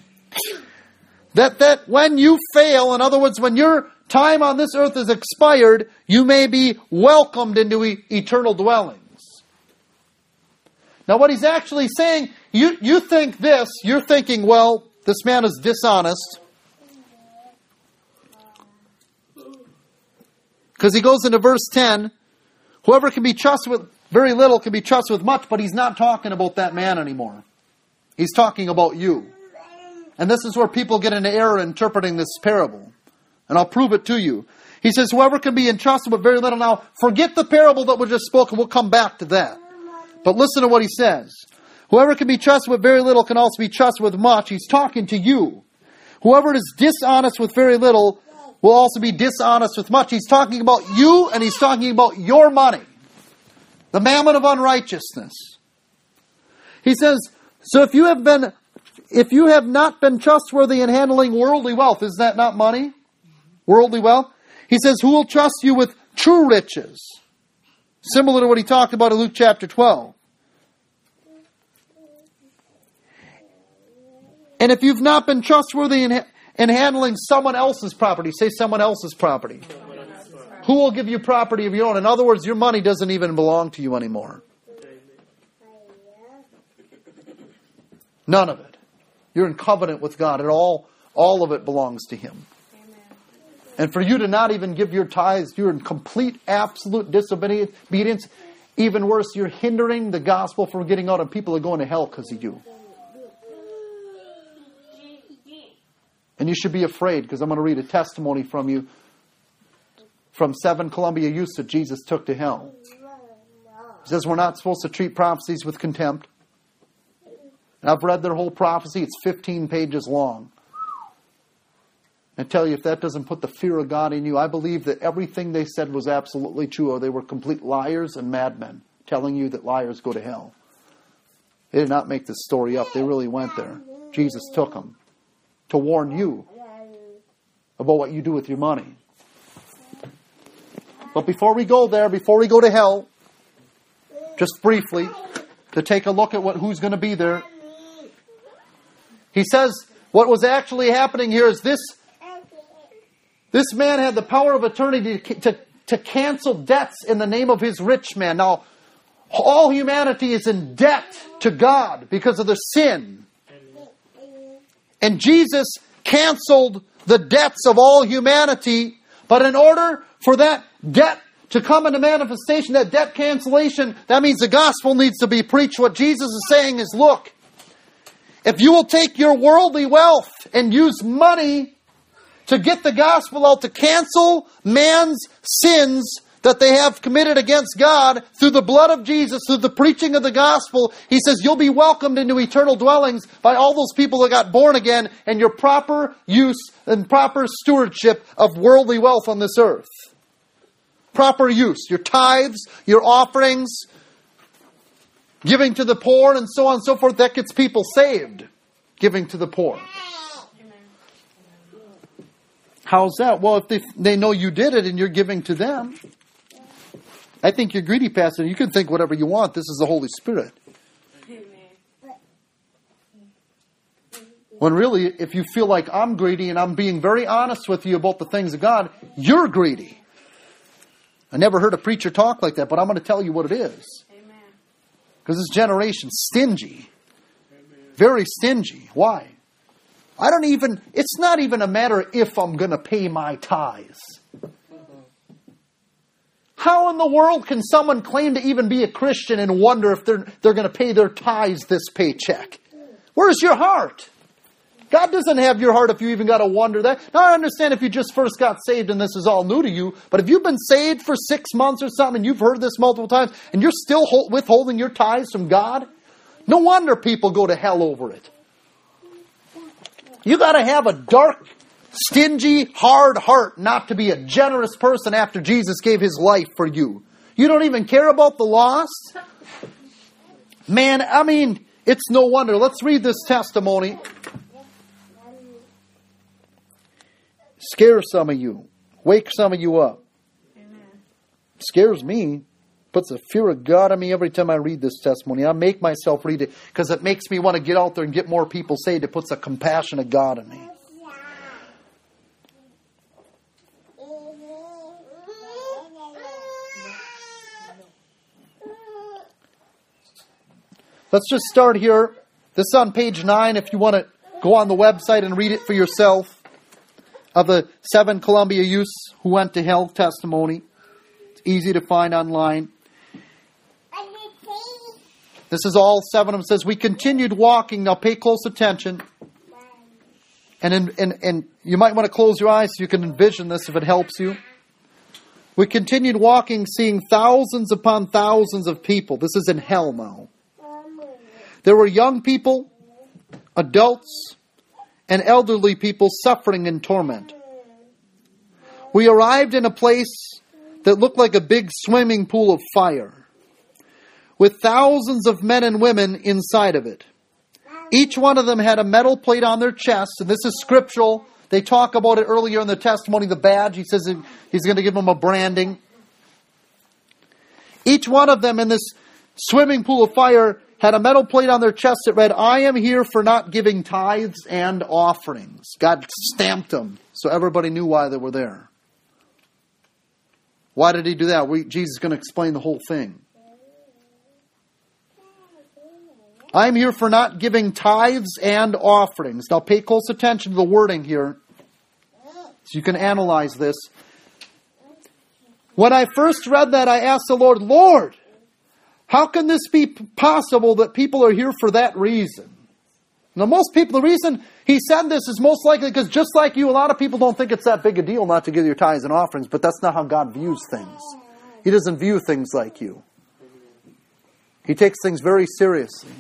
That that when you fail, in other words, when your time on this earth is expired, you may be welcomed into e- eternal dwellings. Now what he's actually saying, you, you think this, you're thinking, well, this man is dishonest. Because he goes into verse ten, whoever can be trusted with very little can be trusted with much, but he's not talking about that man anymore. He's talking about you. And this is where people get into error interpreting this parable. And I'll prove it to you. He says, whoever can be entrusted with very little. Now, forget the parable that we just spoke, and we'll come back to that. But listen to what he says. Whoever can be trusted with very little can also be trusted with much. He's talking to you. Whoever is dishonest with very little will also be dishonest with much. He's talking about you, and he's talking about your money. The mammon of unrighteousness. He says, so if you have been, if you have not been trustworthy in handling worldly wealth, is that not money? Worldly wealth? He says, who will trust you with true riches? Similar to what he talked about in Luke chapter twelve. And if you've not been trustworthy in, in handling someone else's property, say someone else's property. Who will give you property of your own? In other words, your money doesn't even belong to you anymore. None of it. You're in covenant with God. It all, all of it belongs to Him. And for you to not even give your tithes, you're in complete, absolute disobedience. Even worse, you're hindering the gospel from getting out, and people are going to hell because of you. And you should be afraid, because I'm going to read a testimony from you from seven Columbia youths that Jesus took to hell. He says we're not supposed to treat prophecies with contempt. And I've read their whole prophecy. It's fifteen pages long. I tell you, if that doesn't put the fear of God in you, I believe that everything they said was absolutely true, or they were complete liars and madmen telling you that liars go to hell. They did not make this story up. They really went there. Jesus took them to warn you about what you do with your money. But before we go there, before we go to hell, just briefly, to take a look at what who's going to be there. He says what was actually happening here is this. This man had the power of attorney to, to, to cancel debts in the name of his rich man. Now, all humanity is in debt to God because of their sin. And Jesus canceled the debts of all humanity. But in order for that debt to come into manifestation, that debt cancellation, that means the gospel needs to be preached. What Jesus is saying is, look, if you will take your worldly wealth and use money to get the gospel out, to cancel man's sins that they have committed against God through the blood of Jesus, through the preaching of the gospel, he says you'll be welcomed into eternal dwellings by all those people that got born again, and your proper use and proper stewardship of worldly wealth on this earth. Proper use. Your tithes, your offerings, giving to the poor, and so on and so forth. That gets people saved. Giving to the poor. How's that? Well, if they, they know you did it and you're giving to them. I think you're greedy, Pastor. You can think whatever you want. This is the Holy Spirit. When really, if you feel like I'm greedy and I'm being very honest with you about the things of God, you're greedy. I never heard a preacher talk like that, but I'm going to tell you what it is. Because this generation's stingy. Very stingy. Why? I don't even, it's not even a matter if I'm going to pay my tithes. How in the world can someone claim to even be a Christian and wonder if they're, they're going to pay their tithes this paycheck? Where's your heart? God doesn't have your heart if you even got to wonder that. Now, I understand if you just first got saved and this is all new to you, but if you've been saved for six months or something and you've heard this multiple times and you're still withholding your tithes from God, no wonder people go to hell over it. You got to have a dark, stingy, hard heart not to be a generous person after Jesus gave His life for you. You don't even care about the lost? Man, I mean, it's no wonder. Let's read this testimony. Scare some of you. Wake some of you up. Amen. Scares me. Puts a fear of God in me every time I read this testimony. I make myself read it because it makes me want to get out there and get more people saved. It puts a compassion of God in me. Let's just start here. This is on page nine if you want to go on the website and read it for yourself. Of the seven Columbia youths who went to hell testimony. It's easy to find online. This is all seven of them. It says, we continued walking. Now pay close attention. And, in, in, and you might want to close your eyes so you can envision this if it helps you. We continued walking, seeing thousands upon thousands of people. This is in hell now. There were young people, adults, and elderly people suffering in torment. We arrived in a place that looked like a big swimming pool of fire, with thousands of men and women inside of it. Each one of them had a metal plate on their chest, and this is scriptural. They talk about it earlier in the testimony, the badge. He says he's going to give them a branding. Each one of them in this swimming pool of fire had a metal plate on their chest that read, I am here for not giving tithes and offerings. God stamped them so everybody knew why they were there. Why did He do that? We, Jesus is going to explain the whole thing. I am here for not giving tithes and offerings. Now pay close attention to the wording here so you can analyze this. When I first read that, I asked the Lord, Lord, how can this be possible that people are here for that reason? Now, most people, the reason He said this is most likely because just like you, a lot of people don't think it's that big a deal not to give your tithes and offerings, but that's not how God views things. He doesn't view things like you. He takes things very seriously.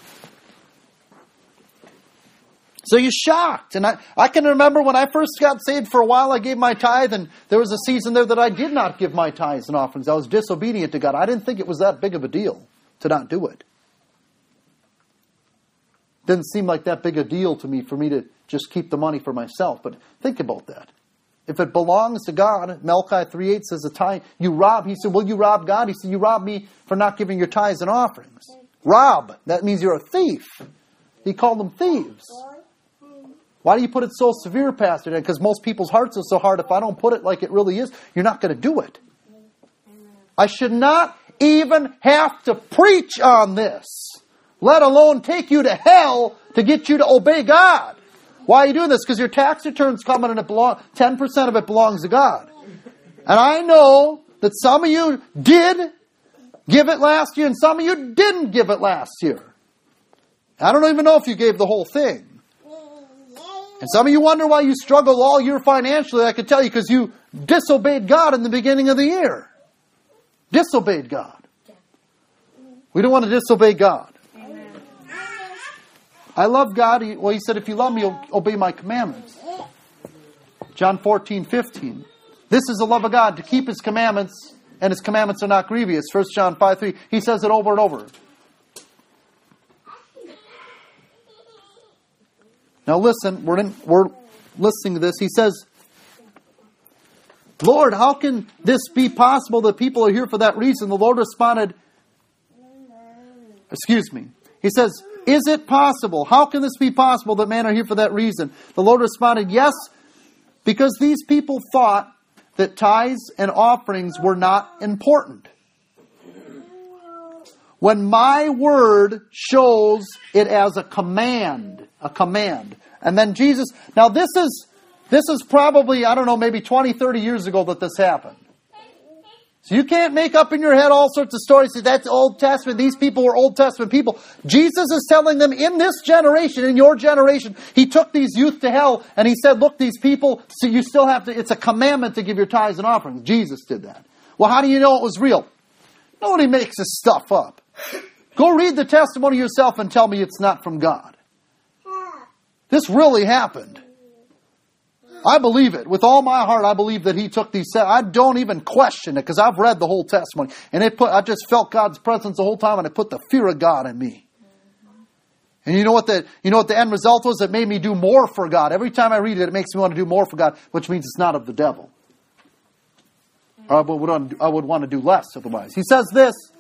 So you're shocked. And I, I can remember when I first got saved, for a while I gave my tithe, and there was a season there that I did not give my tithes and offerings. I was disobedient to God. I didn't think it was that big of a deal to not do it. Didn't seem like that big a deal to me for me to just keep the money for myself. But think about that. If it belongs to God, Malachi three eight says, "A tithe you rob." He said, "Will you rob God?" He said, "You rob me for not giving your tithes and offerings." Rob. That means you're a thief. He called them thieves. Why do you put it so severe, Pastor? Because most people's hearts are so hard. If I don't put it like it really is, you're not going to do it. I should not even have to preach on this, let alone take you to hell to get you to obey God. Why are you doing this? Because your tax return's coming and it belong, ten percent of it belongs to God. And I know that some of you did give it last year and some of you didn't give it last year. I don't even know if you gave the whole thing. And some of you wonder why you struggled all year financially. I can tell you because you disobeyed God in the beginning of the year. Disobeyed God. We don't want to disobey God. Amen. I love God. He, well, He said, if you love me, you'll obey my commandments. John fourteen fifteen. This is the love of God, to keep His commandments, and His commandments are not grievous. First John five three. He says it over and over. Now listen, we're in, we're listening to this. He says, Lord, how can this be possible that people are here for that reason? The Lord responded, excuse me. He says, is it possible? How can this be possible that men are here for that reason? The Lord responded, yes, because these people thought that tithes and offerings were not important. When my word shows it as a command, a command. And then Jesus, now this is, this is probably, I don't know, maybe twenty, thirty years ago that this happened. So So you can't make up in your head all sorts of stories. Say, that's Old Testament. These people were Old Testament people. Jesus is telling them in this generation, in your generation, He took these youth to hell and He said, look, these people, so you still have to, it's a commandment to give your tithes and offerings. Jesus did that. Well, how do you know it was real? Nobody makes this stuff up. Go read the testimony yourself and tell me it's not from God. This really happened. I believe it. With all my heart, I believe that He took these. I don't even question it because I've read the whole testimony. And it put, I just felt God's presence the whole time and it put the fear of God in me. And you know what the, you know what the end result was? It made me do more for God. Every time I read it, it makes me want to do more for God, which means it's not of the devil. Or I would, I would want to do less otherwise. He says this,